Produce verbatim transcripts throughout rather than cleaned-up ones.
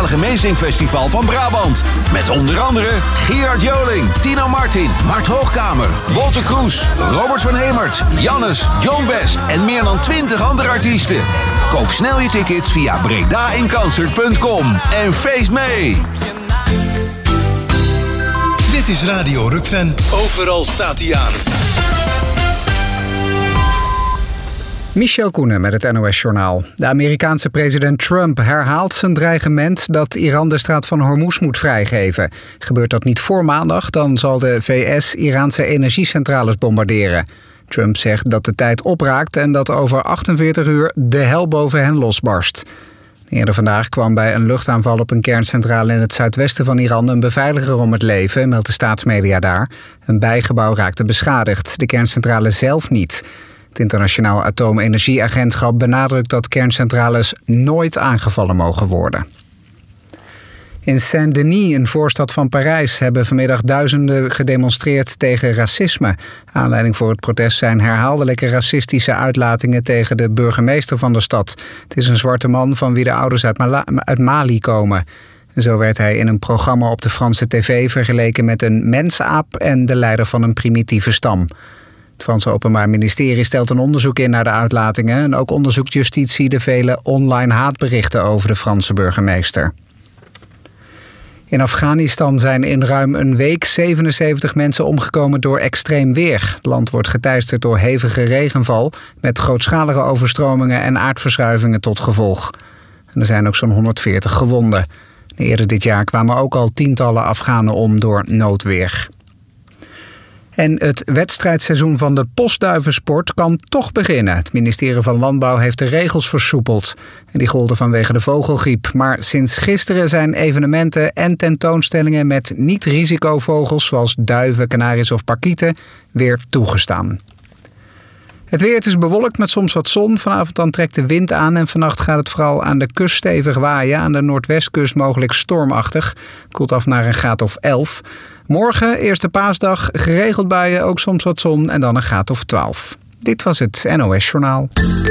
Nederlandstalige meezingfestival van Brabant. Met onder andere Gerard Joling, Tino Martin, Mart Hoogkamer, Wolter Kroes, Robert van Hemert, Jannes, John West en meer dan twintig andere artiesten. Koop snel je tickets via breda in concert punt com en feest mee! Dit is Radio Rukven. Overal staat hij aan. Michel Koenen met het N O S-journaal. De Amerikaanse president Trump herhaalt zijn dreigement dat Iran de straat van Hormuz moet vrijgeven. Gebeurt dat niet voor maandag, dan zal de V S Iraanse energiecentrales bombarderen. Trump zegt dat de tijd opraakt en dat over achtenveertig uur de hel boven hen losbarst. Eerder vandaag kwam bij een luchtaanval op een kerncentrale in het zuidwesten van Iran een beveiliger om het leven, meldt de staatsmedia daar. Een bijgebouw raakte beschadigd, de kerncentrale zelf niet. Het Internationaal Atoomenergieagentschap benadrukt dat kerncentrales nooit aangevallen mogen worden. In Saint-Denis, een voorstad van Parijs, hebben vanmiddag duizenden gedemonstreerd tegen racisme. Aanleiding voor het protest zijn herhaaldelijke racistische uitlatingen tegen de burgemeester van de stad. Het is een zwarte man van wie de ouders uit, Mala- uit Mali komen. Zo werd hij in een programma op de Franse tv vergeleken met een mensaap en de leider van een primitieve stam. Het Franse Openbaar Ministerie stelt een onderzoek in naar de uitlatingen en ook onderzoekt justitie de vele online haatberichten over de Franse burgemeester. In Afghanistan zijn in ruim een week zevenenzeventig mensen omgekomen door extreem weer. Het land wordt geteisterd door hevige regenval met grootschalige overstromingen en aardverschuivingen tot gevolg. En er zijn ook zo'n honderdveertig gewonden. Eerder dit jaar kwamen ook al tientallen Afghanen om door noodweer. En het wedstrijdseizoen van de postduivensport kan toch beginnen. Het ministerie van Landbouw heeft de regels versoepeld. En die golden vanwege de vogelgriep. Maar sinds gisteren zijn evenementen en tentoonstellingen met niet-risicovogels zoals duiven, kanaries of parkieten weer toegestaan. Het weer, het is bewolkt met soms wat zon. Vanavond dan trekt de wind aan en vannacht gaat het vooral aan de kust stevig waaien. Aan de noordwestkust mogelijk stormachtig. Koelt af naar een graad of elf. Morgen, eerste paasdag, geregeld buien, ook soms wat zon en dan een graad of twaalf. Dit was het N O S-journaal.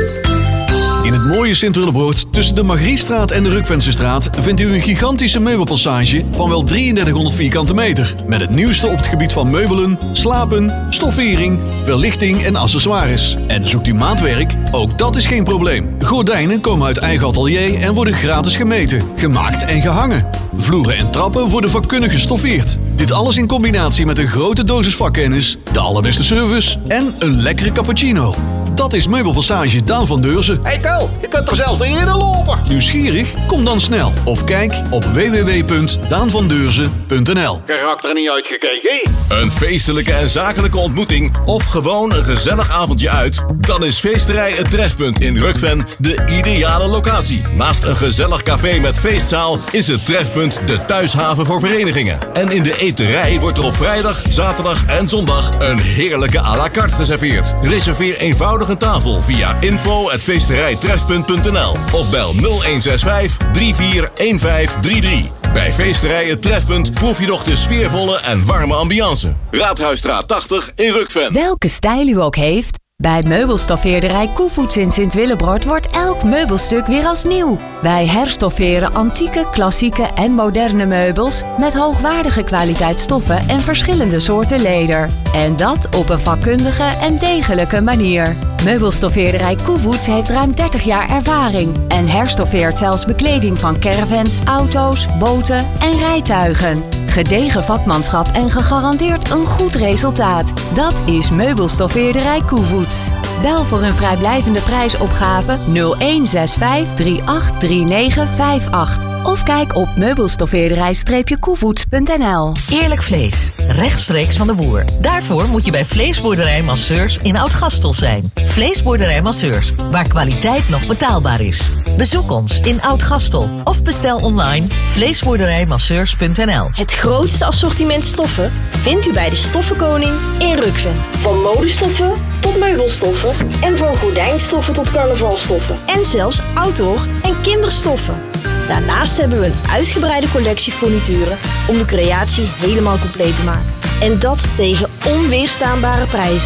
In het mooie Sint-Willebroord tussen de Margriestraat en de Rukvensestraat vindt u een gigantische meubelpassage van wel drieëndertighonderd vierkante meter. Met het nieuwste op het gebied van meubelen, slapen, stoffering, verlichting en accessoires. En zoekt u maatwerk? Ook dat is geen probleem. Gordijnen komen uit eigen atelier en worden gratis gemeten, gemaakt en gehangen. Vloeren en trappen worden vakkundig gestoffeerd. Dit alles in combinatie met een grote dosis vakkennis, de allerbeste service en een lekkere cappuccino. Dat is Meubelpassage Daan van Deurzen. Hey Tel, je kunt er zelfs niet in lopen. Nieuwsgierig? Kom dan snel. Of kijk op w w w punt daan van deurzen punt n l. Karakter niet uitgekeken. Een feestelijke en zakelijke ontmoeting of gewoon een gezellig avondje uit? Dan is Feesterij Het Trefpunt in Rukven de ideale locatie. Naast een gezellig café met feestzaal is het Trefpunt de thuishaven voor verenigingen. En in de eterij wordt er op vrijdag, zaterdag en zondag een heerlijke à la carte geserveerd. Reserveer eenvoudig een tafel via info at feesterijtrefpunt punt n l of bel nul een zes vijf drie vier een vijf drie drie. Bij Feesterij Het Trefpunt proef je nog de sfeervolle en warme ambiance. Raadhuisstraat tachtig in Rukven. Welke stijl u ook heeft, bij meubelstoffeerderij Koevoets in Sint-Willebroord wordt elk meubelstuk weer als nieuw. Wij herstofferen antieke, klassieke en moderne meubels met hoogwaardige kwaliteit stoffen en verschillende soorten leder. En dat op een vakkundige en degelijke manier. Meubelstoffeerderij Koevoets heeft ruim dertig jaar ervaring en herstoffeert zelfs bekleding van caravans, auto's, boten en rijtuigen. Gedegen vakmanschap en gegarandeerd een goed resultaat. Dat is Meubelstoffeerderij Koevoets. Bel voor een vrijblijvende prijsopgave nul een zes vijf drie acht drie negen vijf acht of kijk op meubelstoffeerderij koevoets punt n l. Eerlijk vlees, rechtstreeks van de boer. Daarvoor moet je bij Vleesboerderij Masseurs in Oud-Gastel zijn. Vleesboerderij Masseurs, waar kwaliteit nog betaalbaar is. Bezoek ons in Oud-Gastel of bestel online vleesboerderij masseurs punt n l. Het grootste assortiment stoffen vindt u bij de Stoffenkoning in Rukven. Van modestoffen tot meubelstoffen en van gordijnstoffen tot carnavalstoffen. En zelfs outdoor en kinderstoffen. Daarnaast hebben we een uitgebreide collectie furnituren om de creatie helemaal compleet te maken. En dat tegen onweerstaanbare prijzen.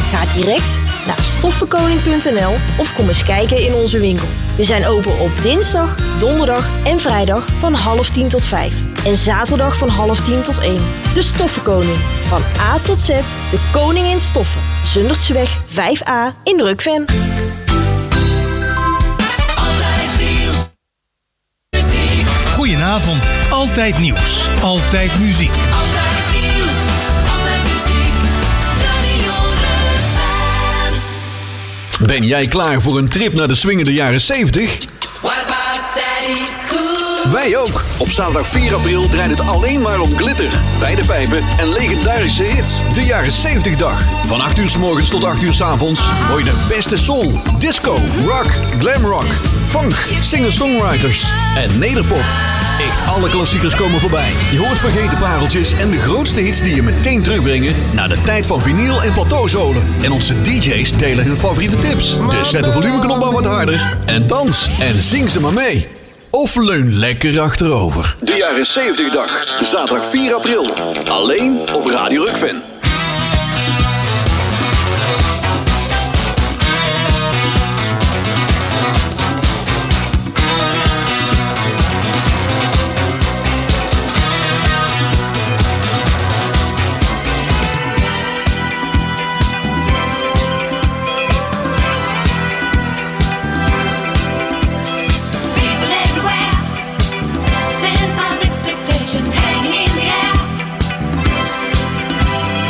Ga direct naar stoffenkoning punt n l of kom eens kijken in onze winkel. We zijn open op dinsdag, donderdag en vrijdag van half tien tot vijf. En zaterdag van half tien tot één. De Stoffenkoning. Van A tot Z, de koning in stoffen. Zundertseweg vijf A in Rukven. Goedenavond. Altijd nieuws. Altijd muziek. Altijd nieuws. Altijd muziek. Radio Rukven. Ben jij klaar voor een trip naar de swingende jaren zeventig? What about Daddy Cool? Wij ook. Op zaterdag vier april draait het alleen maar om glitter, wijde pijpen en legendarische hits. De jaren zeventig dag. Van acht uur 's morgens tot acht uur 's avonds hoor je de beste soul, disco, rock, glamrock, funk, singer-songwriters en nederpop. Echt alle klassiekers komen voorbij. Je hoort vergeten pareltjes en de grootste hits die je meteen terugbrengen naar de tijd van vinyl en plateauzolen. En onze D J's delen hun favoriete tips. Dus zet de volumeknop maar wat harder en dans en zing ze maar mee. Of leun lekker achterover. De jaren zeventig dag. Zaterdag vier april. Alleen op Radio Rukven. Hanging in the air.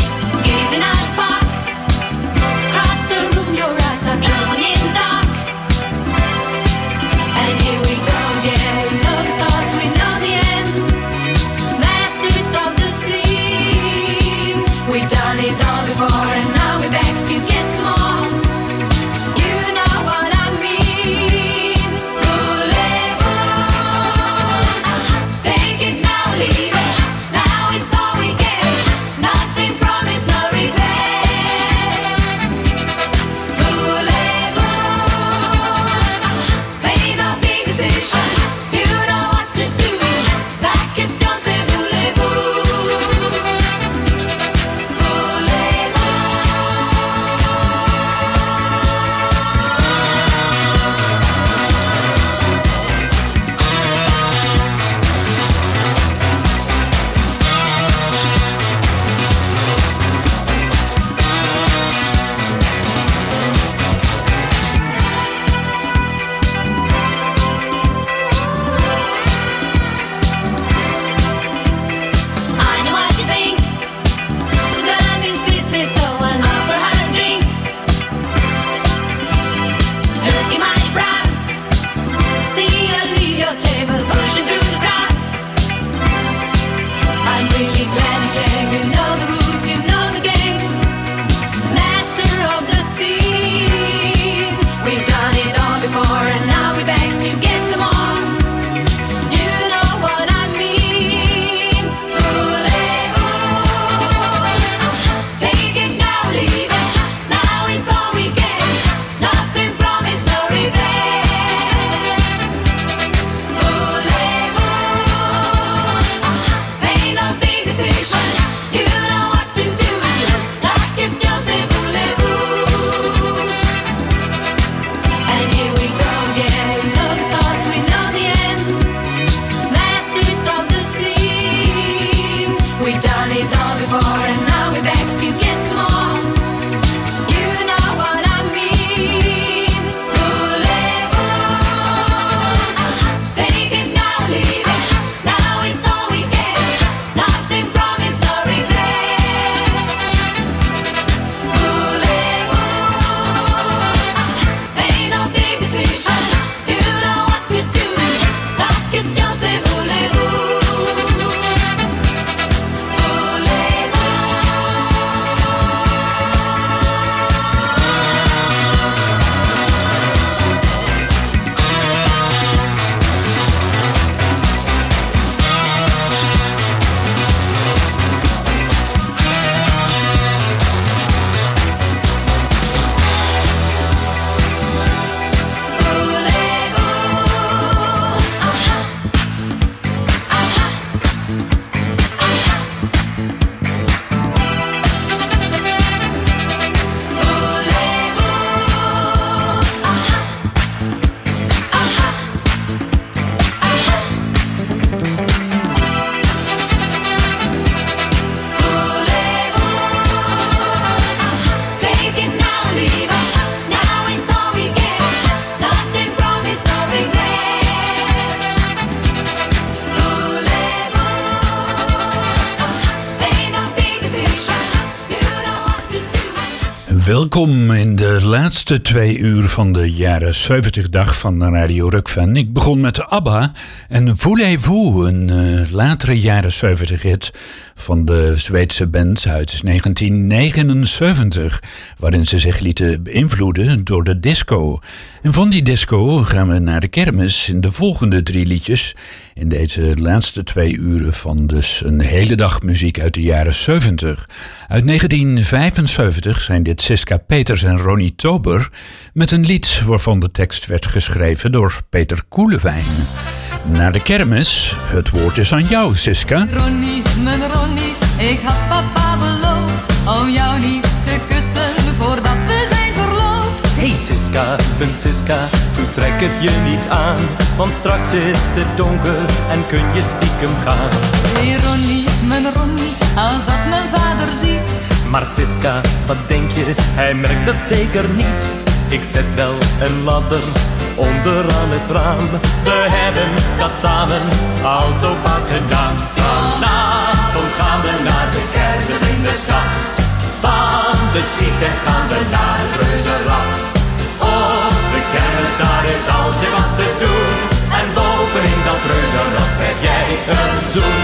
Welkom in de laatste twee uur van de jaren zeventig dag van Radio Rukven. Ik begon met ABBA en Voulez-vous, een uh, latere jaren zeventig hit van de Zweedse band uit negentien negenenzeventig, waarin ze zich lieten beïnvloeden door de disco. En van die disco gaan we naar de kermis in de volgende drie liedjes in deze laatste twee uren van dus een hele dag muziek uit de jaren zeventig. Uit negentien vijfenzeventig zijn dit Siska Peters en Ronnie Tober met een lied waarvan de tekst werd geschreven door Peter Koelewijn. Naar de kermis, het woord is aan jou, Siska. Ronnie, mijn Ronnie, ik had papa beloofd om jou niet te kussen voordat we zijn verloofd. Hey Siska, mijn Siska, doe trek het je niet aan, want straks is het donker en kun je stiekem gaan. Hey Ronnie, mijn Ronnie, als dat mijn vader ziet. Maar Siska, wat denk je, hij merkt het zeker niet. Ik zet wel een ladder onderaan het raam. We hebben dat samen al zo vaak gedaan. Vanavond gaan we naar de kermis in de stad. Van de schieten gaan we naar het reuzenrad. Op de kermis daar is altijd wat te doen. En bovenin dat reuzenrad krijg jij een zoen.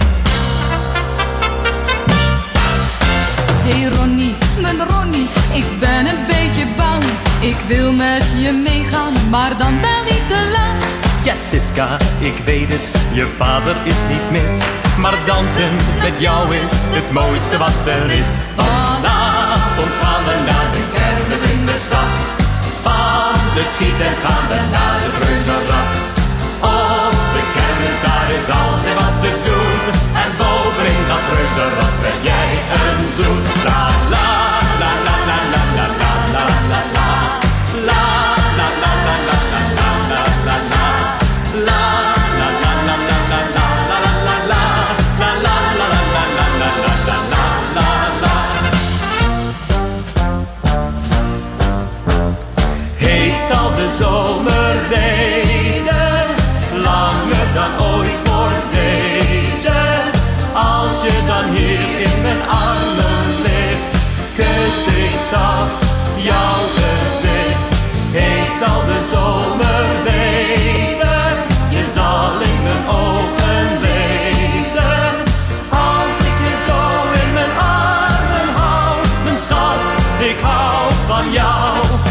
Hey Ronnie, mijn Ronnie, ik ben een beetje bang. Ik wil met je meegaan, maar dan wel niet te lang. Ja Siska, ik weet het, je vader is niet mis. Maar dansen met jou is het mooiste wat er is. Vanavond gaan we naar de kermis in de stad. Van de schieten gaan we naar het reuzenrad. Op de kermis daar is altijd wat te doen. En bovenin dat reuzenrad krijg jij een zoen. La la la la la la la la la la la. La la la la la la la la la la. La la la la la la la la la la. La la la la la la la la la la la. Heet zal de zomer wezen, langer dan ooit voor deze. Als je dan hier in mijn armen ligt, kus ik zacht jouw gezicht. Heet zal de zomer wezen, je zal in mijn ogen lezen. Als ik je zo in mijn armen hou, mijn schat, ik hou van jou.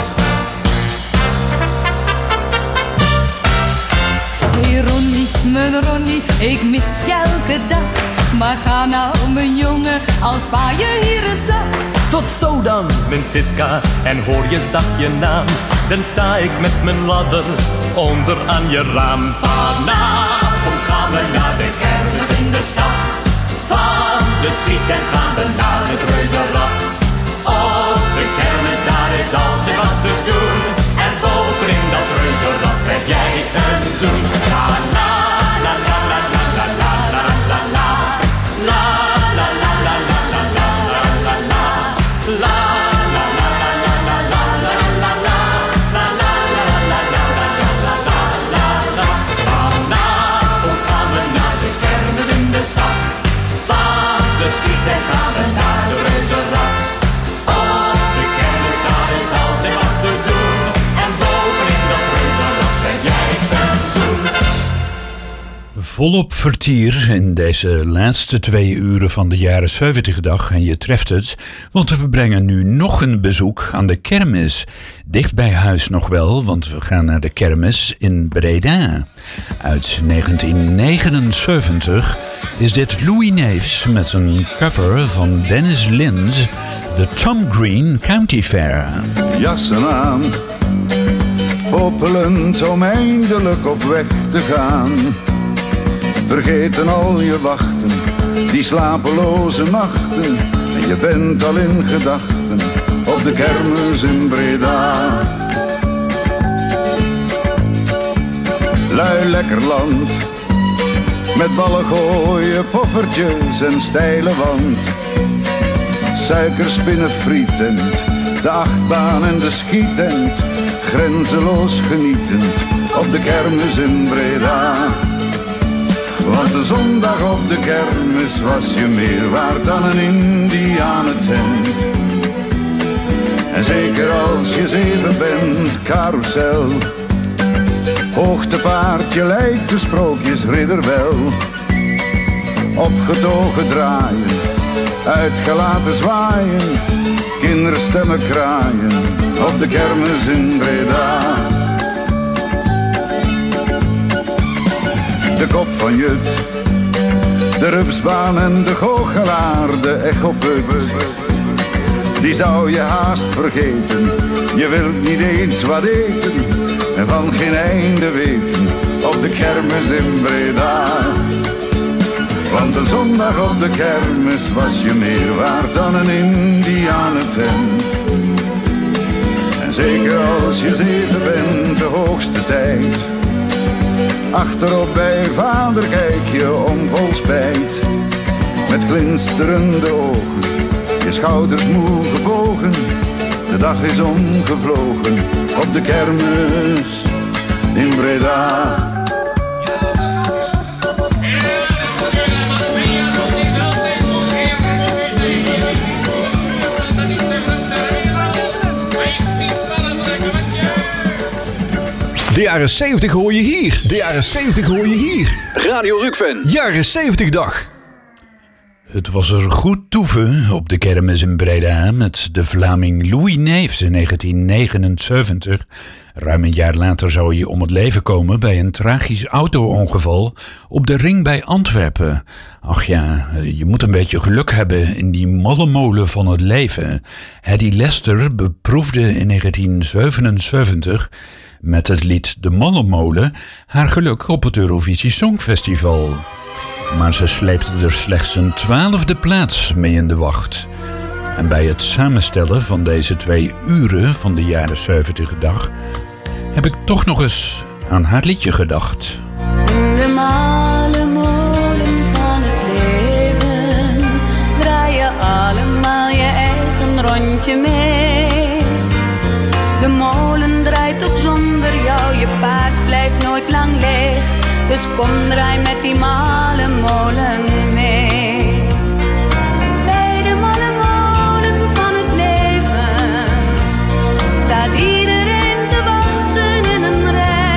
Hey Ronnie, mijn Ronnie, ik mis je elke dag. Maar ga nou, mijn jongen, als pa je hier eens zag. Tot zo dan, mijn Siska, en hoor je zacht je naam. Dan sta ik met mijn ladder onder aan je raam. Vanavond gaan we naar de kermis in de stad. Van de schieten gaan we naar het reuzenrad. Op de kermis daar is altijd wat te doen. En bovenin dat reuzenrad krijg jij een zoen. La la la la la la la la la la. La la la la la la la la la. La la la la la la la la la la. La la la la la la la la la la. Vanavond gaan we naar de kermis in de stad. Van de schieten gaan we naar de reuzenrad. Op de kermis daar is altijd wat te doen. En bovenin dat reuzenrad krijg jij een zoen. Volop vertier in deze laatste twee uren van de jaren zeventig dag en je treft het, want we brengen nu nog een bezoek aan de kermis. Dicht bij huis nog wel, want we gaan naar de kermis in Breda. Uit negentien negenenzeventig is dit Louis Neefs met een cover van Dennis Lins, de Tom Green County Fair. Jassen aan, hoppelend om eindelijk op weg te gaan. Vergeten al je wachten, die slapeloze nachten. En je bent al in gedachten op de kermis in Breda. Lui lekker land, met ballen gooien, poffertjes en steile wand. Suikerspinnen frietent, de achtbaan en de schietent. Grenzeloos genietend op de kermis in Breda. Want de zondag op de kermis was je meer waard dan een indianentent. En zeker als je zeven bent, carousel. Hoogtepaard, je lijkt de sprookjesridder wel. Opgetogen draaien, uitgelaten zwaaien, kinderstemmen kraaien op de kermis in Breda. De kop van Jut, de rupsbaan en de goochelaar, de echoput. Die zou je haast vergeten, je wilt niet eens wat eten en van geen einde weten op de kermis in Breda. Want een zondag op de kermis was je meer waard dan een indianentent. En zeker als je zeven bent, de hoogste tijd. Achterop bij vader kijk je om vol spijt. Met glinsterende ogen, je schouders moe gebogen. De dag is omgevlogen op de kermis in Breda. De jaren zeventig hoor je hier. De jaren zeventig hoor je hier. Radio Rukven. Jaren zeventig dag. Het was er goed toeven op de kermis in Breda met de Vlaming Louis Neefs in negentien negenenzeventig. Ruim een jaar later zou hij om het leven komen bij een tragisch auto-ongeval op de ring bij Antwerpen. Ach ja, je moet een beetje geluk hebben in die mallemolen van het leven. Hedy Lester beproefde in negentien zevenenzeventig met het lied De Mallemolen haar geluk op het Eurovisie Songfestival. Maar ze sleepte er slechts een twaalfde plaats mee in de wacht. En bij het samenstellen van deze twee uren van de jaren zeventig dag heb ik toch nog eens aan haar liedje gedacht. In de mallemolen van het leven draai je allemaal je eigen rondje mee. De molen draait ook zonder jou, je paard blijft nooit lang leeg. Dus kom draai met die mallemolen mee. Bij de mallemolen van het leven staat iedereen te wachten in een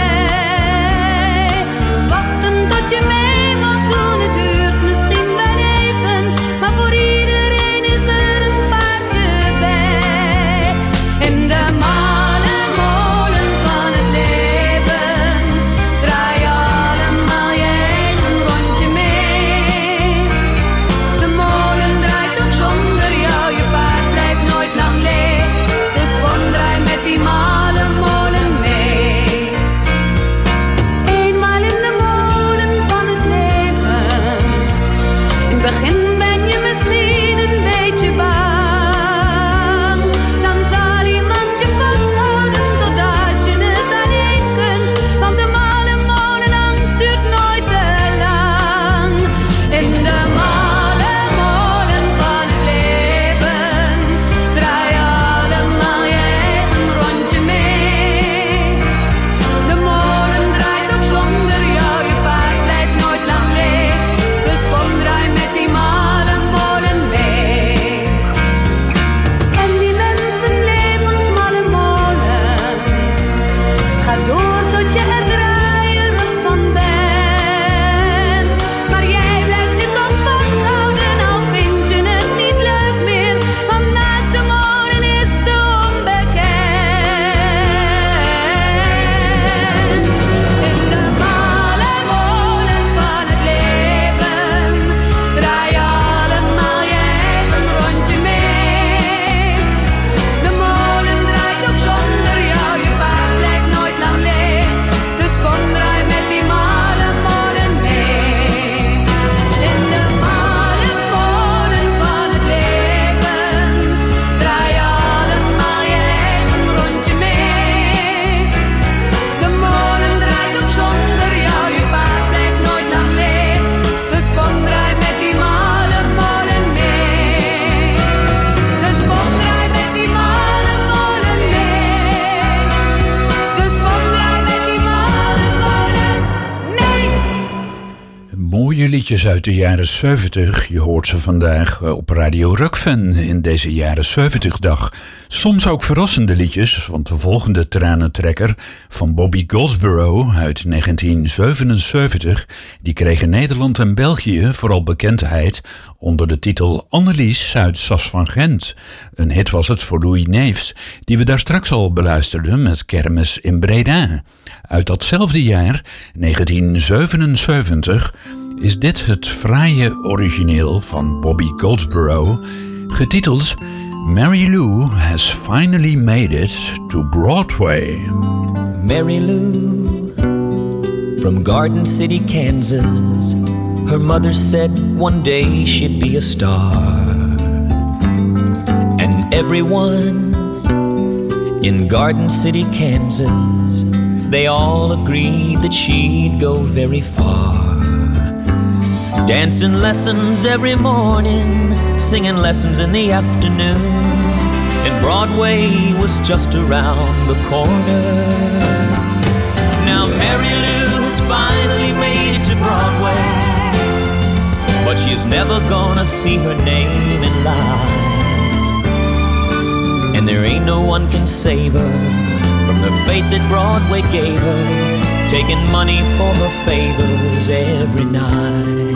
rij. Wachten tot je mee mag doen, het duurt misschien wel even, maar voor iedereen is er een paardje bij. In de mallemolen van het leven draai je allemaal je eigen rondje mee. De molen draait ook zonder jou, je paard blijft nooit lang leeg. Dus kom draai met die mallemolen mee. Eenmaal in de molen van het leven, in het begin ben je misschien een beetje bang. Dan zal iemand je vasthouden totdat je het alleen kunt, want de mallemolenangst duurt nooit te lang. In de mallemolen van het leven draai je allemaal je eigen rondje mee. De molen draait ook zonder jou, je paard blijft nooit lang leeg. Dus kom draai met die mallemolen mee. En die mensenlevensmalle molen gaat door tot je er draaierig van bent. Maar jij blijft je toch vasthouden, al vind je het niet leuk meer, want naast de molen is de onbekend. In de mallemolen van het leven draai je allemaal je eigen rondje mee. De molen draait ook zonder jou, je paard blijft nooit lang leeg. Dus kom draai met die mallemolen mee. In de mallemolen van het leven draai je allemaal je eigen rondje mee. De molen draait ook zonder jou, je paard blijft nooit lang leeg. Dus kom draai met die mallemolen mee. Dus kom draai met die mallemolen mee. Dus kom draai met die mallemolen mee. Mooie liedjes uit de jaren zeventig. Je hoort ze vandaag op Radio Rukven in deze jaren zeventig dag. Soms ook verrassende liedjes, want de volgende tranentrekker van Bobby Goldsboro uit negentien zevenenzeventig, die kreeg in Nederland en België vooral bekendheid onder de titel Annelies uit Sas van Gent. Een hit was het voor Louis Neefs, die we daar straks al beluisterden met Kermis in Breda. Uit datzelfde jaar, negentien zevenenzeventig, is dit het fraaie origineel van Bobby Goldsboro, getiteld Mary Lou has finally made it to Broadway. Mary Lou from Garden City, Kansas. Her mother said one day she'd be a star. And everyone in Garden City, Kansas, they all agreed that she'd go very far. Dancing lessons every morning, singing lessons in the afternoon, and Broadway was just around the corner. Now Mary Lou has finally made it to Broadway, but she's never gonna see her name in lights, and there ain't no one can save her from the fate that Broadway gave her, taking money for her favors every night.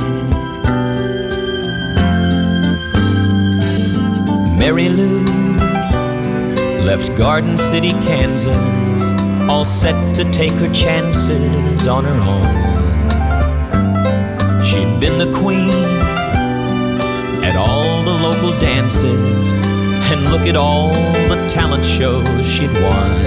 Mary Lou left Garden City, Kansas, all set to take her chances on her own. She'd been the queen at all the local dances, and look at all the talent shows she'd won.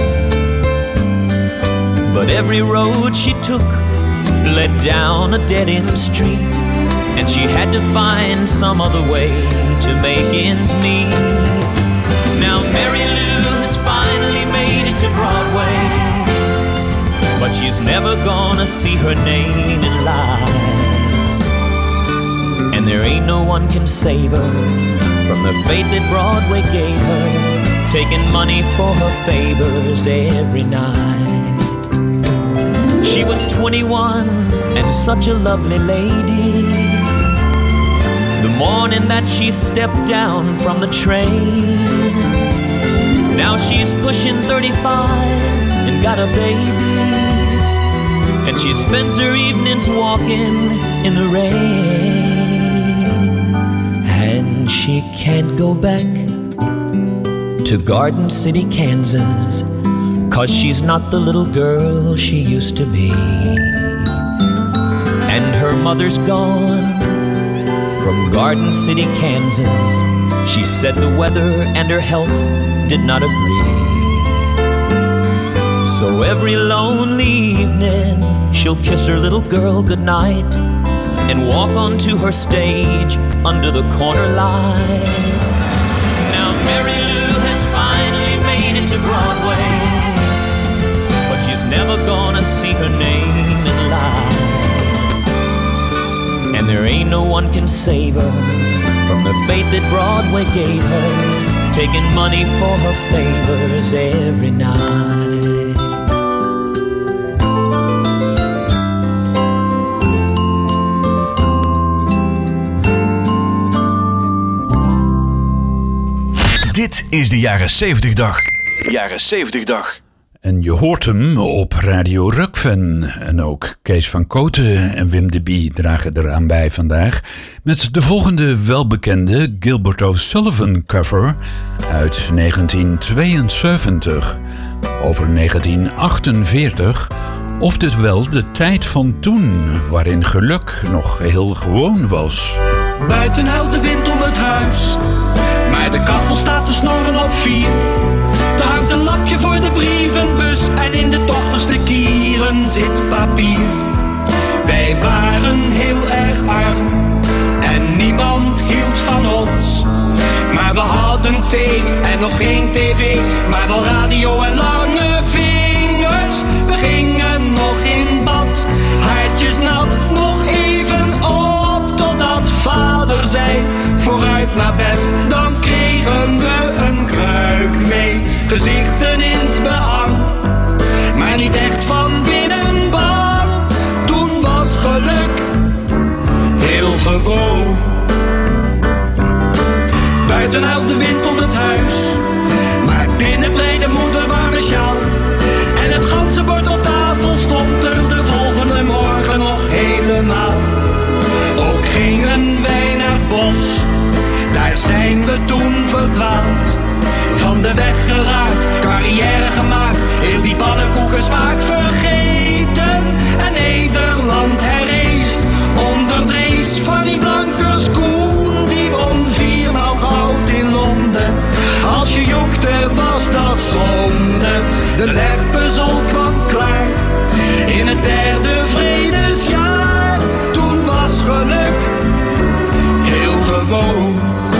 But every road she took led down a dead-end street, and she had to find some other way to make ends meet. Now Mary Lou has finally made it to Broadway, but she's never gonna see her name in lights, and there ain't no one can save her from the fate that Broadway gave her, taking money for her favors every night. She was twenty-one and such a lovely lady. The morning that she stepped down from the train, now she's pushing thirty-five and got a baby, and she spends her evenings walking in the rain, and she can't go back to Garden City, Kansas, 'cause she's not the little girl she used to be, and her mother's gone from Garden City, Kansas. She said the weather and her health did not agree, so every lonely evening she'll kiss her little girl goodnight and walk onto her stage under the corner light. Now Mary Lou has finally made it to Broadway, but she's never gonna see her name in lights, and there ain't no one can save her from the fate that Broadway gave her, taking money for her favors every night. Dit is de jaren zeventig dag. Jaren zeventig dag. En je hoort hem op Radio Rukven. En ook Kees van Kooten en Wim de Bie dragen eraan bij vandaag met de volgende welbekende Gilbert O'Sullivan cover uit negentien tweeënzeventig over negentien achtenveertig, oftewel de tijd van toen, waarin geluk nog heel gewoon was. Buiten huilt de wind om het huis, maar de kachel staat te snorren op vier. Er hangt een lapje voor de brievenbus en in de dochterste kieren zit papier. Wij waren heel erg arm en niemand hield van ons, maar we hadden thee en nog geen tv, maar wel radio en lange vingers. We gingen nog in bad, haartjes nat, nog even op, totdat vader zei, vooruit naar bed. Dan kregen we een kruik mee, gezichten in het behang, maar niet echt van binnen bang. Toen was geluk heel gewoon. Buiten huilt de wind om het huis, maar De legpuzzel kwam klaar in het derde vredesjaar. Toen was geluk heel gewoon.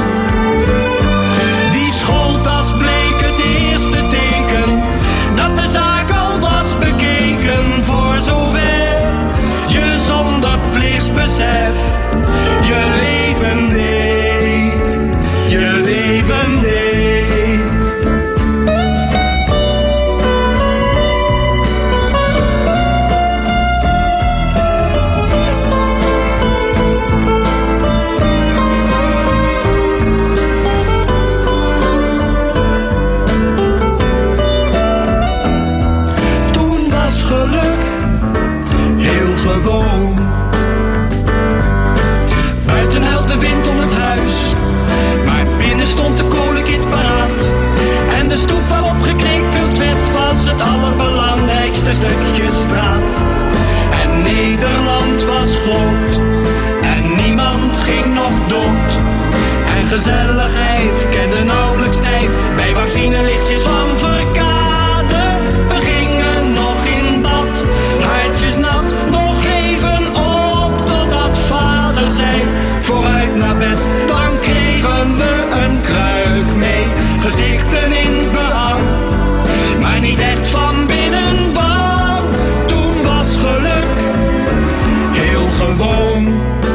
Die schooltas bleek het eerste teken dat de zaak al was bekeken. Voor zover je zonder plichtsbesef je leven deed, je leven deed. Buiten huilde de wind om het huis, maar binnen stond de kolenkit paraat. En de stoep waarop gekrekeld werd was het allerbelangrijkste stukje straat. En Nederland was groot en niemand ging nog dood. En gezelligheid kende nauwelijks tijd bij benzinelichtjes van Verkade. We gingen nog in bad, hartjes nat, nog even op totdat vader zei: vooruit naar bed, dan kregen we een kruik mee. Gezichten in het behang, maar niet echt van binnen bang. Toen was geluk heel gewoon.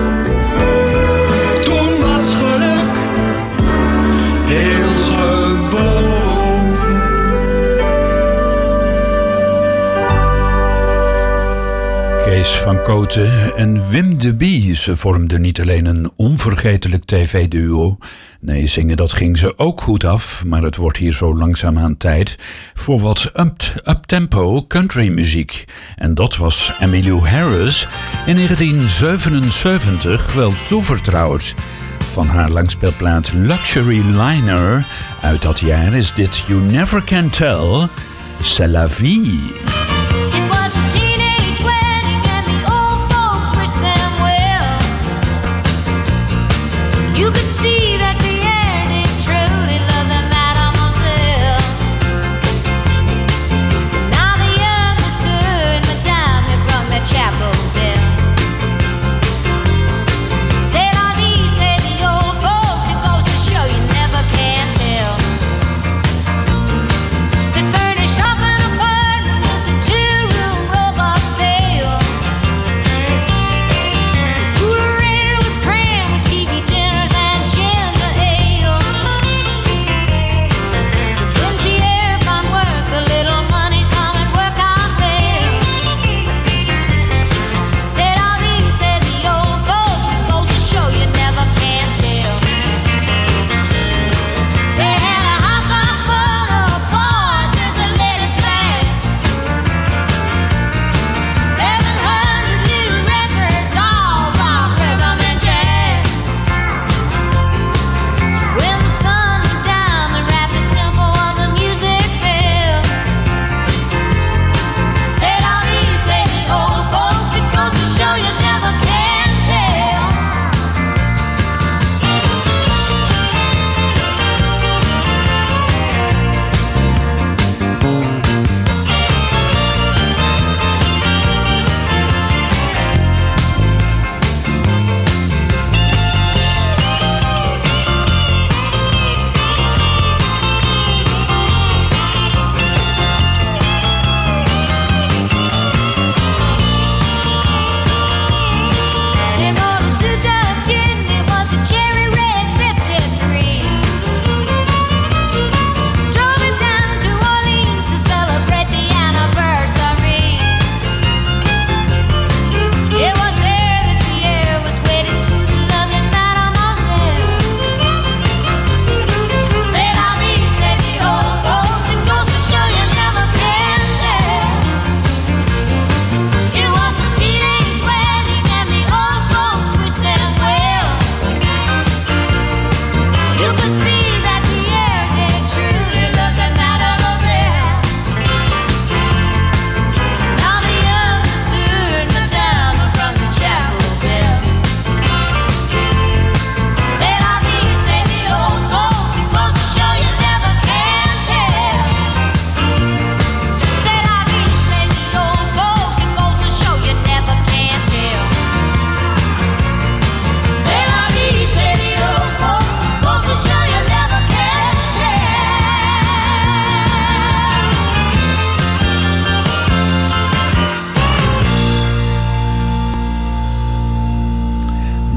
Toen was geluk heel gewoon. Kees van Kooten en Wim de Bie. Ze vormden niet alleen een onvergetelijk tv-duo. Nee, zingen dat ging ze ook goed af. Maar het wordt hier zo langzaamaan tijd voor wat up-tempo country muziek. En dat was Emmylou Harris in negentien zevenenzeventig wel toevertrouwd. Van haar langspeelplaat Luxury Liner uit dat jaar is dit You Never Can Tell, C'est la vie. You could see that Pierre did truly love the mademoiselle. Now the younger son, madame, had rung the chapel bell. C'est la vie, say the old folks, it goes to show you never can tell. They furnished up an apartment with the two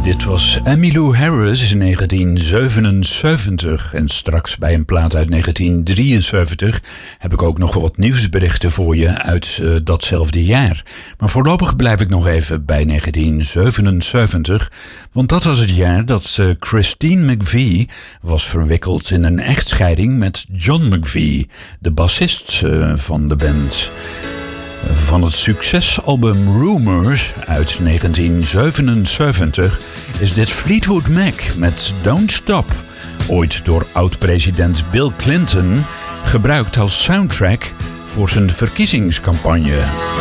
Dit was Emmylou Harris in negentien zevenenzeventig. En straks bij een plaat uit negentien drieënzeventig heb ik ook nog wat nieuwsberichten voor je uit uh, datzelfde jaar. Maar voorlopig blijf ik nog even bij negentien zevenenzeventig. Want dat was het jaar dat uh, Christine McVie was verwikkeld in een echtscheiding met John McVie, de bassist uh, van de band. Van het succesalbum Rumors uit negentien zevenenzeventig is dit Fleetwood Mac met Don't Stop, ooit door oud-president Bill Clinton gebruikt als soundtrack voor zijn verkiezingscampagne.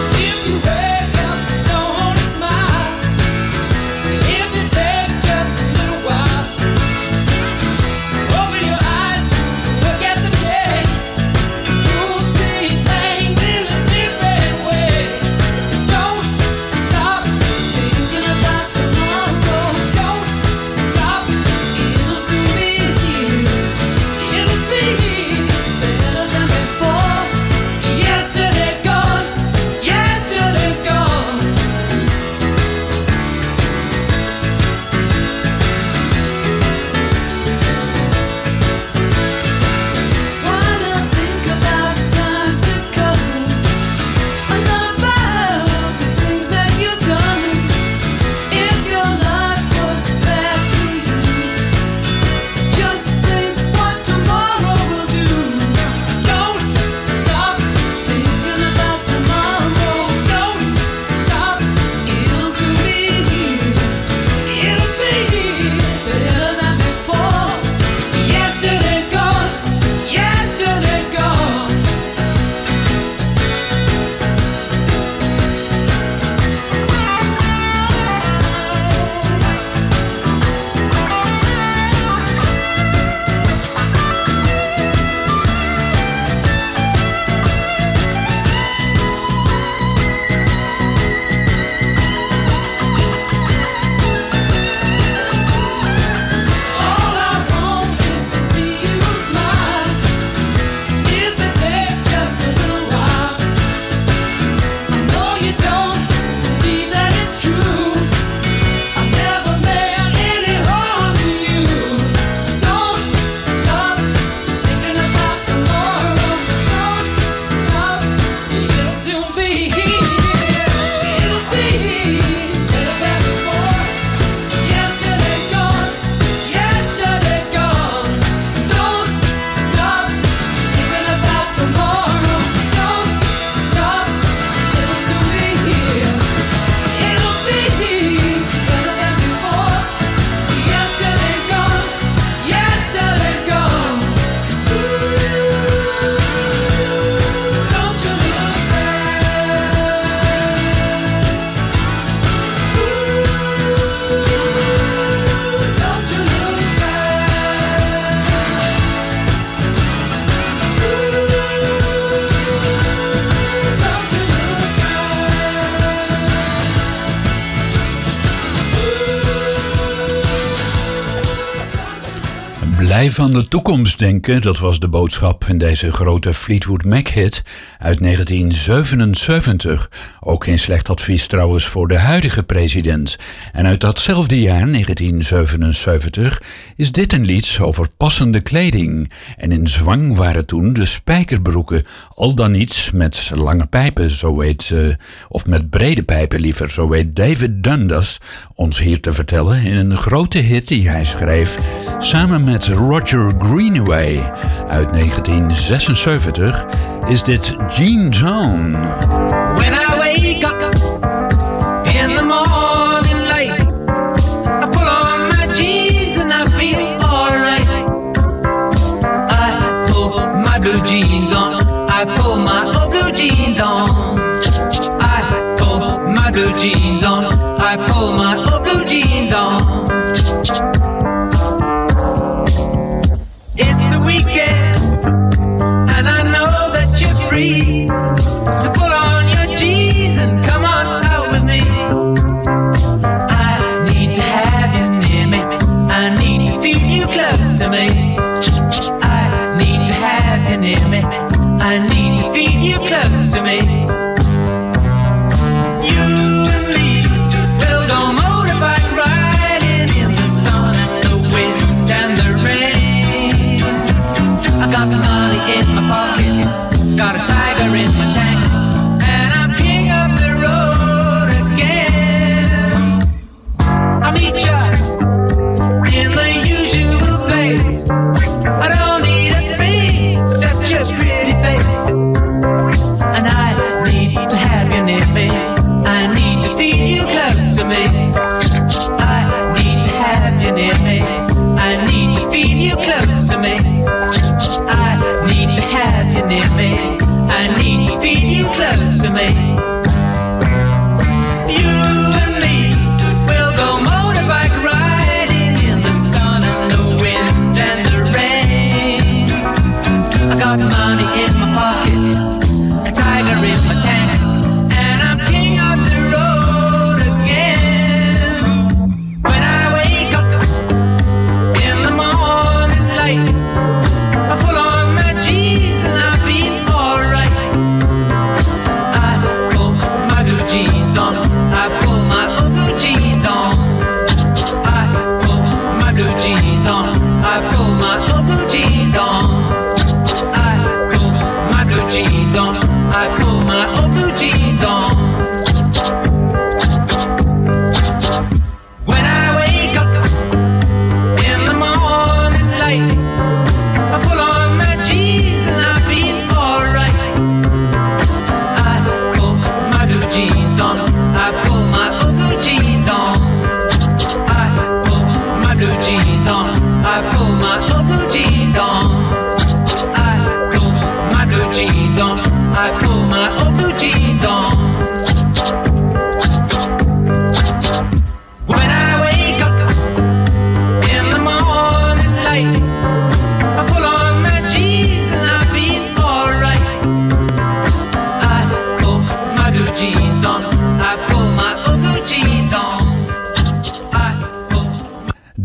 Blijf aan de toekomst denken, dat was de boodschap in deze grote Fleetwood Mac-hit uit negentien zevenenzeventig. Ook geen slecht advies trouwens voor de huidige president. En uit datzelfde jaar, negentien zevenenzeventig, is dit een lied over passende kleding. En in zwang waren toen de spijkerbroeken, al dan niet met lange pijpen, zo weet, uh, of met brede pijpen liever, zo weet David Dundas ons hier te vertellen in een grote hit die hij schreef samen met Roger Greenaway. Uit negentien zesenzeventig is dit Jeans On. When I wake up in the morning light, I pull on my jeans and I feel alright. I pull my blue jeans on, I pull my old blue jeans on. I pull my blue jeans on, I pull my old blue jeans on. It's the weekend, and I know that you're free. So put on your jeans and come on out with me. I need to have you near me. I need to feel you close to me. I need to have you near me. I need to feel you close to me. You and me will go motorbike riding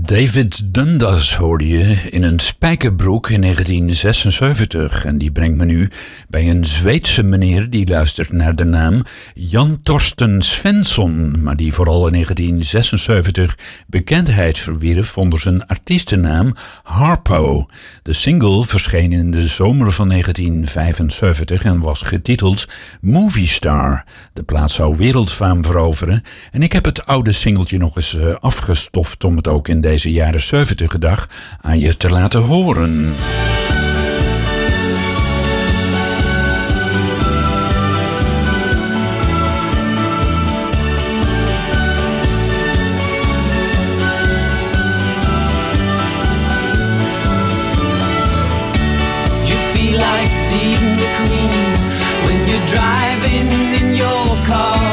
David Dundas hoorde je in een spijkerbroek in negentien zesenzeventig. En die brengt me nu bij een Zweedse meneer die luistert naar de naam Jan Torsten Svensson. Maar die vooral in negentien zesenzeventig bekendheid verwierf onder zijn artiestennaam Harpo. De single verscheen in de zomer van negentien vijfenzeventig en was getiteld Movie Star. De plaat zou wereldfaam veroveren. En ik heb het oude singeltje nog eens uh, afgestoft om het ook in deze jaren zeventig dag aan je te laten horen. You feel like Steve McQueen when you're driving in your car,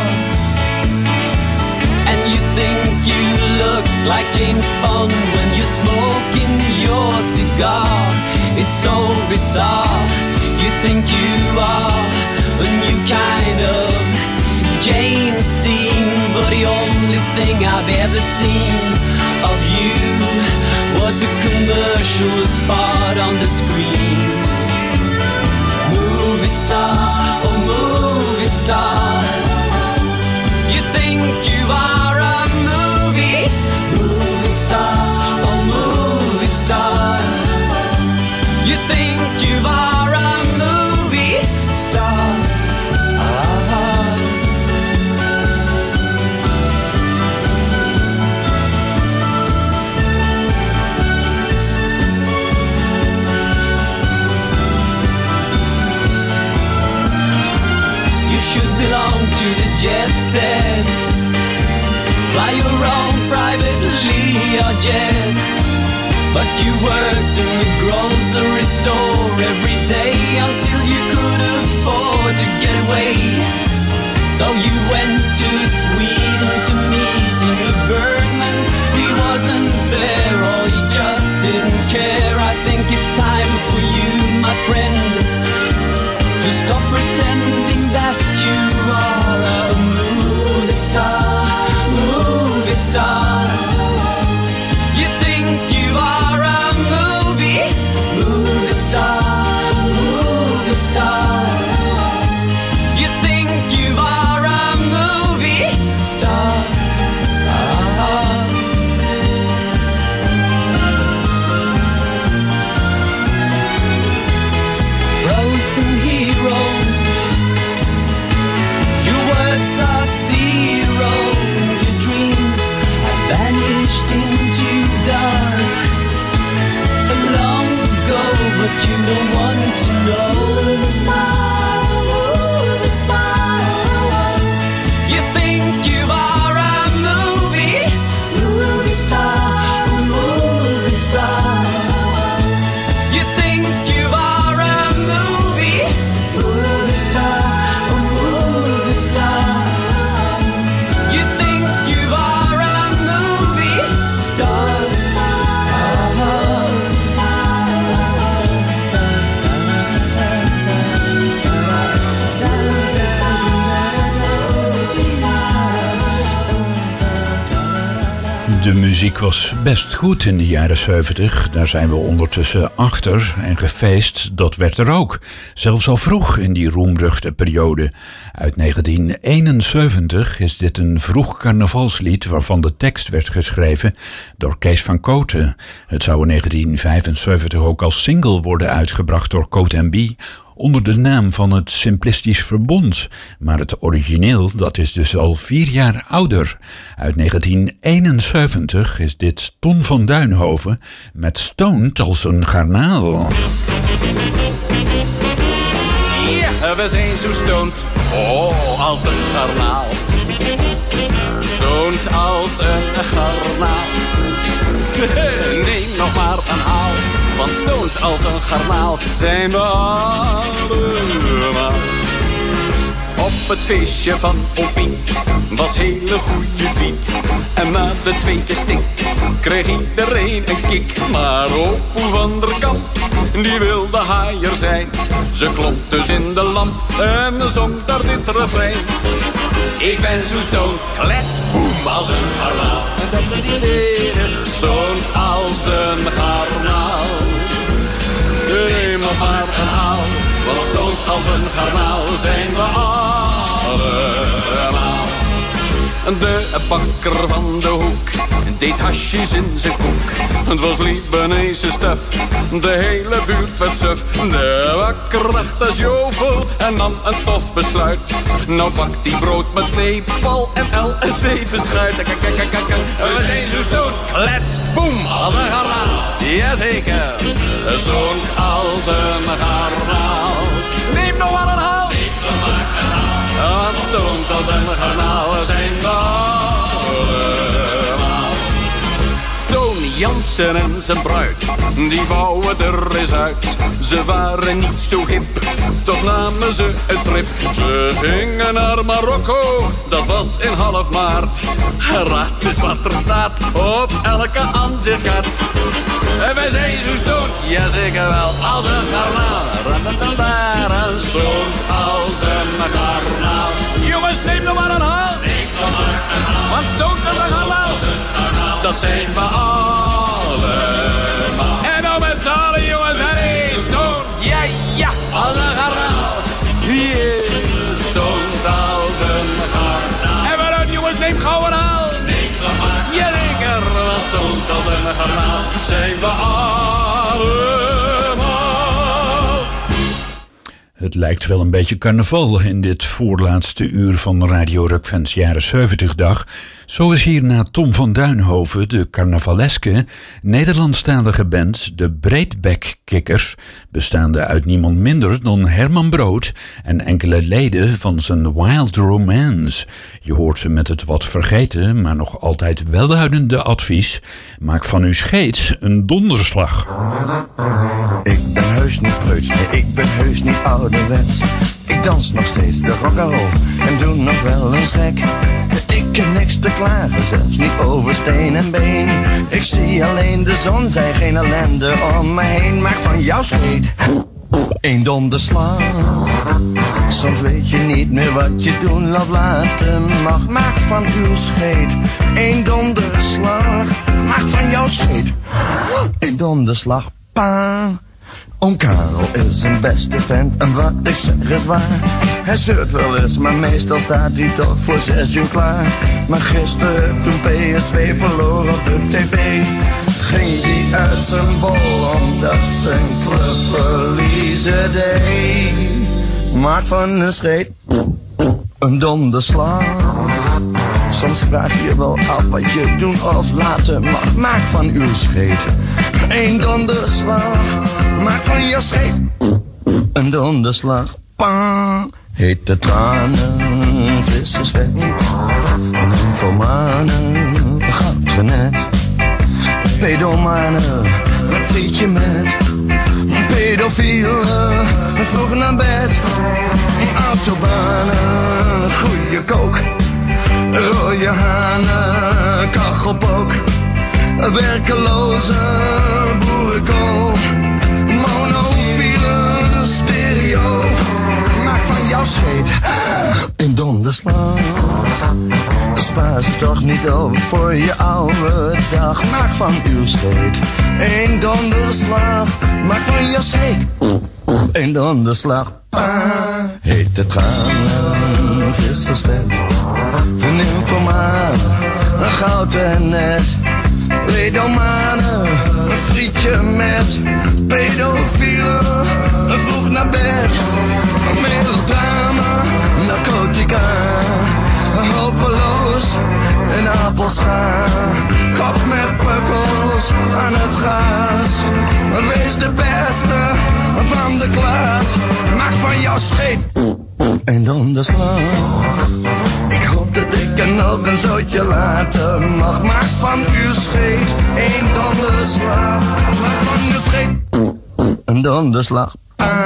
and you think you look like James Bond when you're smoking your cigar. It's so bizarre. You think you are a new kind of James Dean, but the only thing I've ever seen of you was a commercial spot on the screen. Movie star, oh movie star, you think you are a movie movie star, oh movie star, you think you are a movie star. Ah. You should belong to the jet set, fly your own private Learjet, but you worked in the grocery store every day until you could afford to get away. So you went to Sweden to meet Ingmar Bergman. He wasn't there or he just didn't care. I think it's time for you, my friend, to stop pretending that you are a movie star, movie star. You think you are a movie, movie star, movie star. You think you are a movie star. Ah. Frozen hero, your words are zero, your dreams have vanished into dark long ago, but you don't want to know. Movie star, movie star, you think you are a movie, movie star, movie star. You think you are a movie, movie star, movie star. You think you are a movie star. De muziek was best goed in de jaren zeventig. Daar zijn we ondertussen achter. En gefeest, dat werd er ook. Zelfs al vroeg in die roemruchte periode. Uit negentien eenenzeventig is dit een vroeg carnavalslied waarvan de tekst werd geschreven door Kees van Kooten. Het zou in negentien vijfenzeventig ook als single worden uitgebracht door Coat en Bie onder de naam van het Simplistisch Verbond. Maar het origineel, dat is dus al vier jaar ouder. Uit negentien eenenzeventig is dit Ton van Duinhoven met Stoned als een garnaal. Ja, we zijn zo stoned, oh, als een garnaal. Stoned als een garnaal. Neem nog maar een haal, want stoned als een garnaal zijn we allemaal. Op het feestje van Opiet was hele goede wiet. En na de tweede stik kreeg iedereen een kick. Maar Opoe van der Kamp, die wilde haaier zijn. Ze klom dus in de lamp en zong daar dit refrein. Ik ben zo stoned, klets, boem, als een garnaal. Stoned want stoned als een garnaal zijn we allemaal. De bakker van de hoek deed hasjes in zijn koek. Het was Libanese stuf, de hele buurt werd suf. De bakker dacht als jovel en nam een tof besluit. Nou bakt die brood met Nepal en L S D beschuit. We zijn zo stoned, klets, boem, als een garnaal. Jazeker, stoned als een garnaal. Neem nog maar een haal. Want stoned als een garnaal zijn we allemaal. Toon Jansen en zijn bruid, die wouwen er eens uit. Ze waren niet zo hip, toch namen ze een trip. Ze gingen naar Marokko, dat was in half maart. Raad eens wat er staat op elke aanzichtkaart. Wij zijn zo stoned, ja zeker wel, als een garnaal. Stoned als een garnaal. Jongens, neem nog maar een haal. Want stoned als een garnaal, dat zijn we allemaal. En nou met z'n allen, jongens, en hey, stoned, ja, ja, als een garnaal. Yeah, stoned als een garnaal. En waaruit, jongens, neem gauw een haal. Ja, zeker, want stoned als een garnaal zijn we allemaal. Het lijkt wel een beetje carnaval in dit voorlaatste uur van Radio Rukfans Jaren zeventig dag. Zo is hier na Tom van Duinhoven de carnavaleske Nederlandstalige band de Breedbek Kikkers, bestaande uit niemand minder dan Herman Brood en enkele leden van zijn Wild Romance. Je hoort ze met het wat vergeten, maar nog altijd welluidende advies: maak van uw scheet een donderslag. Ik ben heus niet preuts, nee, ik ben heus niet ouderwets. Ik dans nog steeds de rock'n'roll en doe nog wel eens gek. Ik heb niks te klagen, zelfs niet over steen en been. Ik zie alleen de zon, zij geen ellende om me heen. Maak van jouw scheet een donderslag. Soms weet je niet meer wat je doen of laten mag. Maak van uw scheet een donderslag. Maak van jouw scheet een donderslag. Pa. Oom Karel is een beste vent en wat ik zeg is waar. Hij zeurt wel eens, maar meestal staat hij toch voor zes uur klaar. Maar gisteren toen P S V verloor op de tv, ging hij uit zijn bol omdat zijn club verliezen deed. Maak van een scheet een donderslag. Soms vraag je wel af wat je doen of laten mag. Maak van uw scheet een donderslag. Maak van je scheet een donderslag. Pa. Hete tranen, vissersvet, nymphomanen, goudrenet, pedomanen, een frietje met pedofielen, vroeg naar bed, autobanen, goeie kook, rode hanen, kachelpook, werkeloze boerenkool, monofielen, stereo. Maak van jouw scheet een donderslag. Spaar ze toch niet over voor je oude dag. Maak van uw scheet een donderslag. Maak van jouw scheet een donderslag. Hete tranen, vissersvet, een nymphomaan, een goud en net, pedomanen, een frietje met pedofielen, vroeg naar bed, een melodrama, narcotica, hopeloos, een appelschaar, kop met pukkels aan het gaas. Wees de beste van de klas, maak van jouw scheet een donderslag. Ik hoop dat ik er nog een zootje laten mag. Maak van uw scheet een donderslag. Maak van uw scheet een donderslag.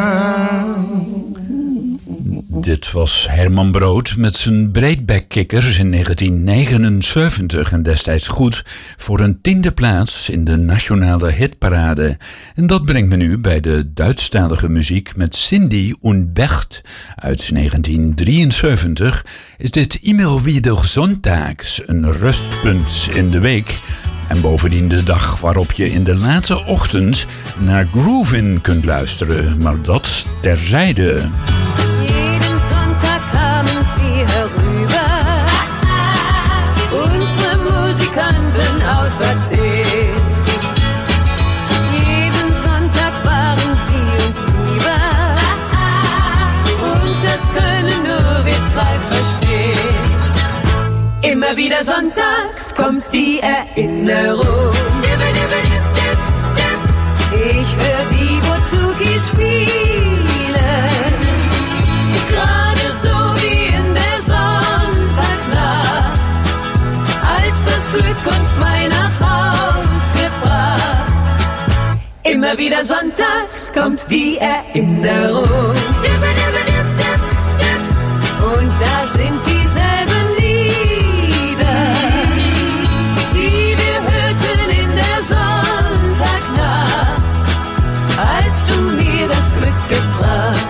Dit was Herman Brood met zijn Breedbek-kikkers in negentien negenenzeventig en destijds goed voor een tiende plaats in de nationale hitparade. En dat brengt me nu bij de Duitsstalige muziek met Cindy und Bert uit negentien drieënzeventig. Is dit Immer wieder Sonntags, een rustpunt in de week. En bovendien de dag waarop je in de late ochtend naar Groovin kunt luisteren. Maar dat terzijde. Jeden Sonntag kamen sie herüber, unsere Musikanten aus Athen. Jeden Sonntag waren sie uns lieber, und das können nur wir zwei verstehen. Immer wieder sonntags kommt die Erinnerung. Ich hör die Bouzouki spielen, gerade so wie in der Sonntagnacht, als das Glück uns zwei nach Haus gebracht. Immer wieder sonntags kommt die Erinnerung. Und da sind dieselben Lieder, die wir hörten in der Sonntagnacht, als du mir das Glück gebracht.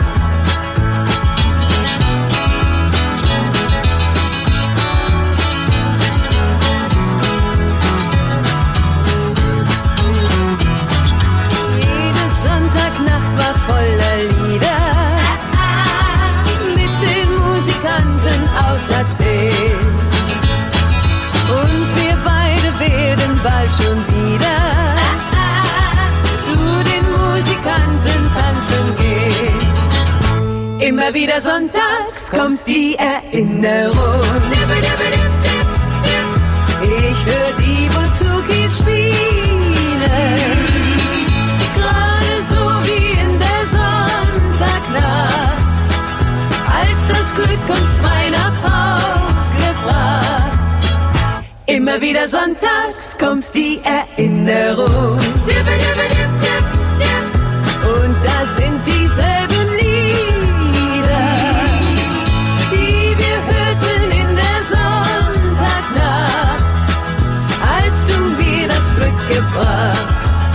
Jede Sonntagnacht war voller Lieder mit den Musikanten aus Athen. Und wir beide werden bald schon wieder zu den Musikanten tanzen gehen. Immer wieder sonntags kommt die Erinnerung. Ich hör die Bouzouki spielen, gerade so wie in der Sonntagnacht, als das Glück uns zwei nach Haus gebracht. Immer wieder sonntags kommt die Erinnerung. Und da sind dieselben Lieder, die wir hörten in der Sonntagnacht, als du mir das Glück gebracht.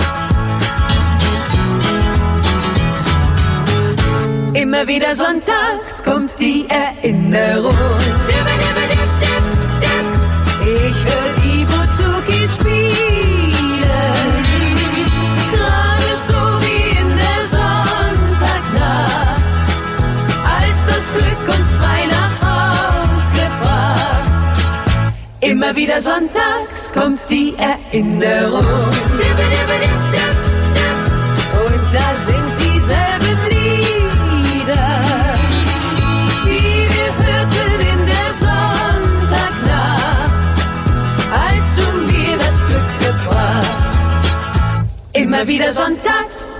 Immer wieder sonntags kommt die Erinnerung. Ich hör die Bouzouki spielen, gerade so wie in der Sonntagnacht, als das Glück uns zwei nach Haus gebracht. Immer wieder sonntags kommt die Erinnerung. Und da sind dieselben Lieder, die wir hörten in der Sonntagnacht, als du mir das Glück gebracht. Immer wieder sonntags.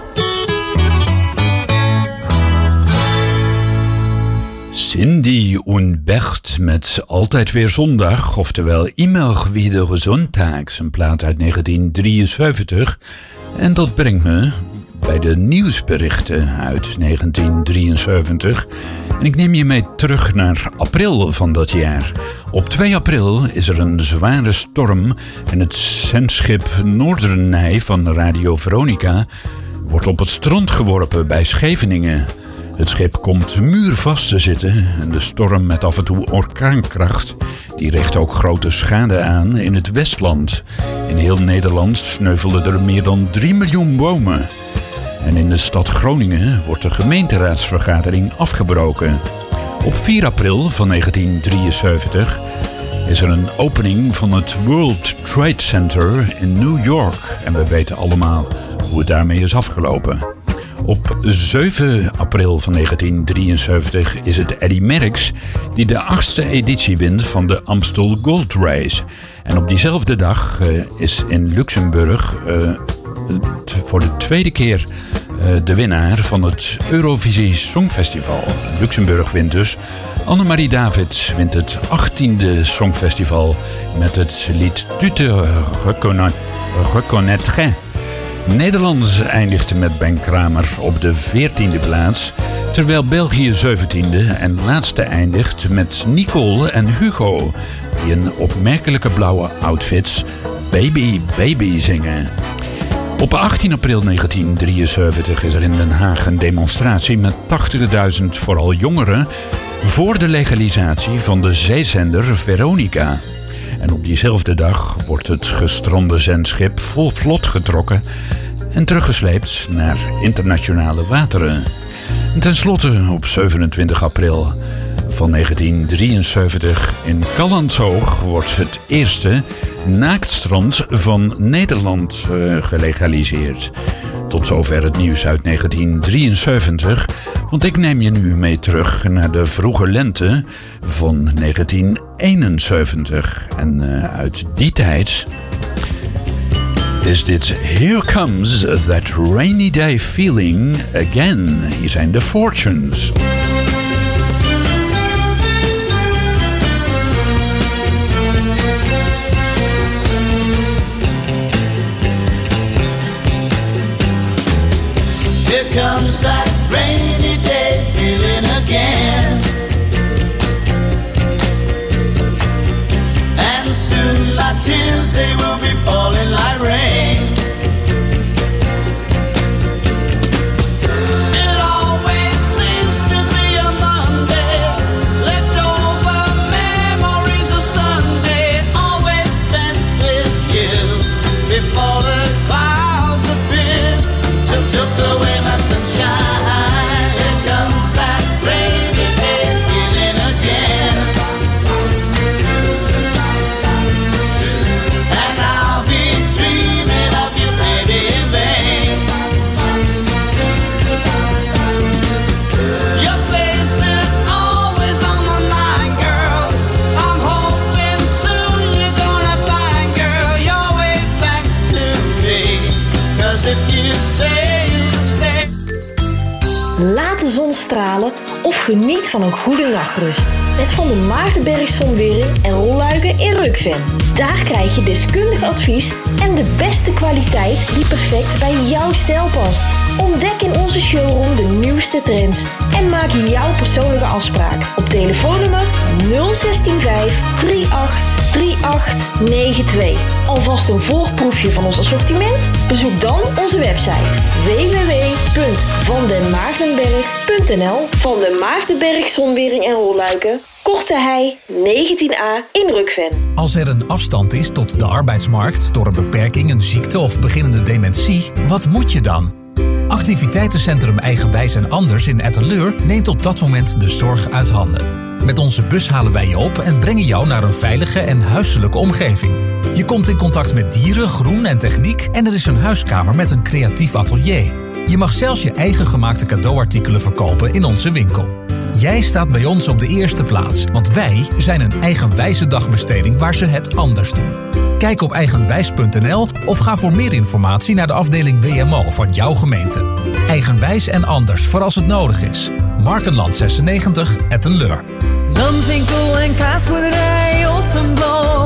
Cindy und Bert met Altijd Weer Zondag, oftewel Immer Wieder Sonntags, een plaat uit negentien drieënzeventig. En dat brengt me bij de nieuwsberichten uit negentien drieënzeventig. En ik neem je mee terug naar april van dat jaar. Op twee april is er een zware storm en het zendschip Noordernij van Radio Veronica wordt op het strand geworpen bij Scheveningen. Het schip komt muurvast te zitten en de storm met af en toe orkaankracht die richt ook grote schade aan in het Westland. In heel Nederland sneuvelden er meer dan drie miljoen bomen. En in de stad Groningen wordt de gemeenteraadsvergadering afgebroken. Op vier april van negentien drieënzeventig is er een opening van het World Trade Center in New York. En we weten allemaal hoe het daarmee is afgelopen. Op zeven april van negentien drieënzeventig is het Eddy Merckx die de achtste editie wint van de Amstel Gold Race. En op diezelfde dag uh, is in Luxemburg uh, t- voor de tweede keer uh, de winnaar van het Eurovisie Songfestival. Luxemburg wint dus. Annemarie David wint het achttiende Songfestival met het lied Tu te reconnaîtrais. Nederland eindigde met Ben Kramer op de veertiende plaats, terwijl België zeventiende en laatste eindigt met Nicole en Hugo, die in opmerkelijke blauwe outfits Baby Baby zingen. Op achttien april negentien drieënzeventig is er in Den Haag een demonstratie met tachtigduizend vooral jongeren voor de legalisatie van de zeezender Veronica. En op diezelfde dag wordt het gestrande zendschip vol vlot getrokken en teruggesleept naar internationale wateren. En ten slotte op zevenentwintig april van negentien drieënzeventig in Callantsoog wordt het eerste naaktstrand van Nederland uh, gelegaliseerd. Tot zover het nieuws uit negentien drieënzeventig, want ik neem je nu mee terug naar de vroege lente van negentien eenenzeventig. En uh, uit die tijd is dit Here Comes That Rainy Day Feeling Again. Hier zijn de Fortunes. Here comes that rainy day feeling again. And soon my tears, they will be falling like rain. It always seems to be a Monday, leftover memories of Sunday, always spent with you before the clouds appear to took away my sunshine. Here comes that rainy day feeling again. And I'll be dreaming of you, baby, in vain. Your face is always on my mind, girl. I'm hoping soon you're gonna find, girl, your way back to me. 'Cause if you say laat de zon stralen of geniet van een goede nachtrust. Met Van der Maagdenberg Zonwering en Rolluiken in Rukven. Daar krijg je deskundig advies en de beste kwaliteit die perfect bij jouw stijl past. Ontdek in onze showroom de nieuwste trends en maak jouw persoonlijke afspraak op telefoonnummer nul een zes vijf drie acht drie acht negen twee. Alvast een voorproefje van ons assortiment? Bezoek dan onze website w w w punt van den maagdenberg punt n l. Van den Maagdenberg Zonwering en Rolluiken, Korte Hei negentien a in Rukven. Als er een afstand is tot de arbeidsmarkt door een beperking, een ziekte of beginnende dementie, wat moet je dan? Activiteitencentrum Eigenwijs en Anders in Etteleur neemt op dat moment de zorg uit handen. Met onze bus halen wij je op en brengen jou naar een veilige en huiselijke omgeving. Je komt in contact met dieren, groen en techniek en er is een huiskamer met een creatief atelier. Je mag zelfs je eigen gemaakte cadeauartikelen verkopen in onze winkel. Jij staat bij ons op de eerste plaats, want wij zijn een eigenwijze dagbesteding waar ze het anders doen. Kijk op eigenwijs punt n l of ga voor meer informatie naar de afdeling W M O van jouw gemeente. Eigenwijs en Anders voor als het nodig is. Markenland zesennegentig, Etteleur. Landwinkel en kaasboerderij Ossenblok.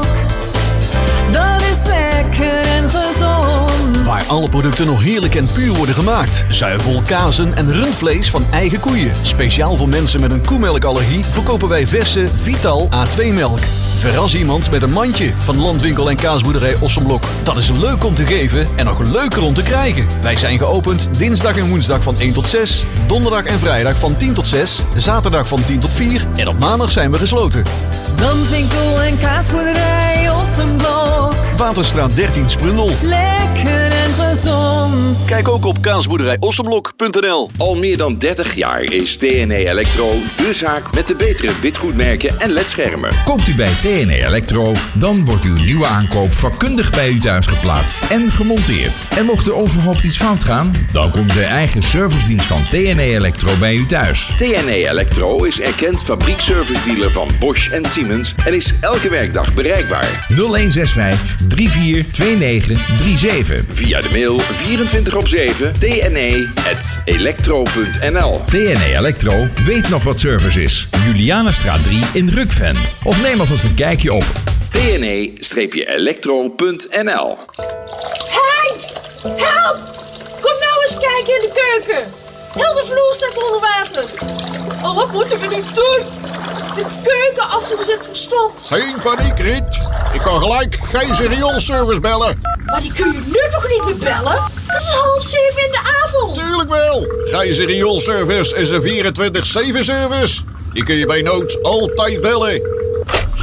Dat is lekker en gezond. Waar alle producten nog heerlijk en puur worden gemaakt. Zuivel, kazen en rundvlees van eigen koeien. Speciaal voor mensen met een koemelkallergie verkopen wij verse Vital A twee melk. Verras iemand met een mandje van Landwinkel en kaasboerderij Ossenblok. Dat is leuk om te geven en nog leuker om te krijgen. Wij zijn geopend dinsdag en woensdag van één tot zes. Donderdag en vrijdag van tien tot zes. Zaterdag van tien tot vier. En op maandag zijn we gesloten. Landwinkel en kaasboerderij Ossenblok. Waterstraat dertien Sprundel. Lekker en gezond. Kijk ook op kaasboerderij ossenblok punt n l. Al meer dan dertig jaar is T N E Electro de zaak met de betere witgoedmerken en ledschermen. Komt u bij T N E Electro, dan wordt uw nieuwe aankoop vakkundig bij u thuis geplaatst en gemonteerd. En mocht er onverhoopt iets fout gaan, dan komt de eigen servicedienst van T N E Electro bij u thuis. T N E Electro is erkend fabriekservice dealer van Bosch en Siemens en is elke werkdag bereikbaar. nul een zes vijf drie vier twee negen drie zeven. Via de mail vierentwintig op zeven t n e punt electro punt n l. T N E Electro weet nog wat service is. Julianastraat drie in Rukven. Of neem alvast een kijkje op t n e electro punt n l. Hey! Help! Kom nou eens kijken in de keuken. Heel de vloer staat onder water. Oh, wat moeten we nu doen? De keuken afgezet verstopt. Geen paniek, Riet. Ik ga gelijk Gijzer rioolservice bellen. Maar die kun je nu toch niet meer bellen? Het is half zeven in de avond. Tuurlijk wel. Gijzer rioolservice is een vierentwintig zeven service. Die kun je bij nood altijd bellen.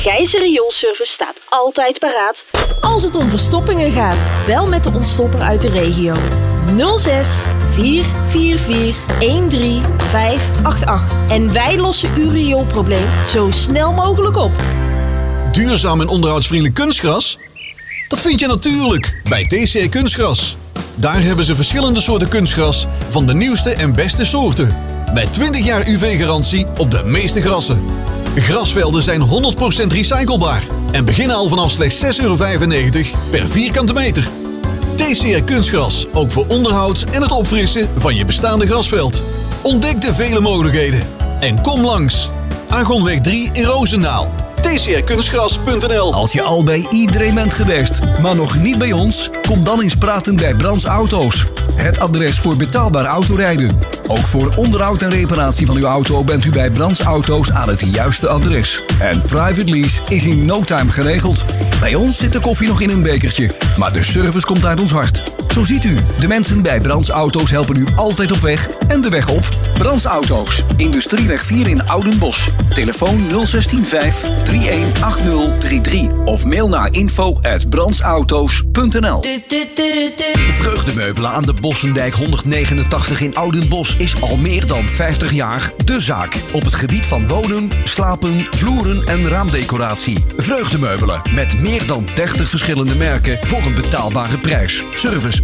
Gijzer Rioolservice staat altijd paraat als het om verstoppingen gaat. Bel met de ontstopper uit de regio. nul zes vier vier vier een drie vijf acht acht. En wij lossen uw rioolprobleem zo snel mogelijk op. Duurzaam en onderhoudsvriendelijk kunstgras? Dat vind je natuurlijk bij T C R Kunstgras. Daar hebben ze verschillende soorten kunstgras van de nieuwste en beste soorten. Met twintig jaar U V-garantie op de meeste grassen. Grasvelden zijn honderd procent recyclebaar en beginnen al vanaf slechts zes euro vijfennegentig per vierkante meter. T C R Kunstgras, ook voor onderhoud en het opfrissen van je bestaande grasveld. Ontdek de vele mogelijkheden en kom langs. Argonweg drie in Roosendaal. T C R kunstgras punt n l. Als je al bij iedereen bent geweest, maar nog niet bij ons, kom dan eens praten bij Brands Auto's. Het adres voor betaalbaar autorijden. Ook voor onderhoud en reparatie van uw auto bent u bij Brands Auto's aan het juiste adres. En private lease is in no time geregeld. Bij ons zit de koffie nog in een bekertje, maar de service komt uit ons hart. Zo ziet u, de mensen bij Brands Auto's helpen u altijd op weg en de weg op. Brands Auto's, Industrieweg vier in Oudenbosch. Telefoon nul zes vijf drie een acht nul drie drie of mail naar info at brandsauto's punt n l. Vreugdemeubelen aan de Bossendijk honderdnegenentachtig in Oudenbosch is al meer dan vijftig jaar de zaak. Op het gebied van wonen, slapen, vloeren en raamdecoratie. Vreugdemeubelen met meer dan dertig verschillende merken voor een betaalbare prijs. Service